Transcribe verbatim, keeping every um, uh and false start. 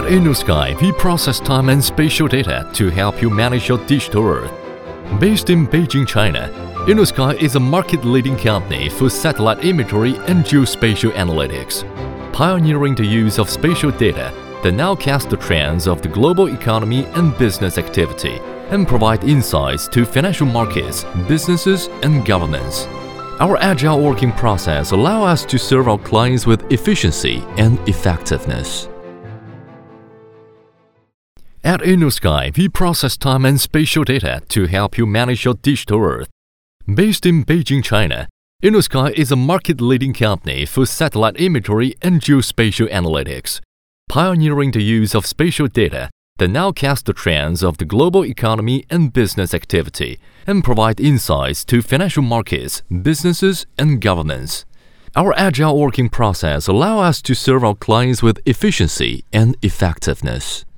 At InnoSky, we process time and spatial data to help you manage your digital Earth. Based in Beijing, China, InnoSky is a market-leading company for satellite imagery and geospatial analytics, pioneering the use of spatial data that nowcast the trends of the global economy and business activity and provide insights to financial markets, businesses, and governments. Our agile working process allows us to serve our clients with efficiency and effectiveness. At InnoSky, we process time and spatial data to help you manage your digital Earth. Based in Beijing, China, InnoSky is a market-leading company for satellite imagery and geospatial analytics, pioneering the use of spatial data that nowcast the trends of the global economy and business activity and provide insights to financial markets, businesses, and governments. Our agile working process allows us to serve our clients with efficiency and effectiveness.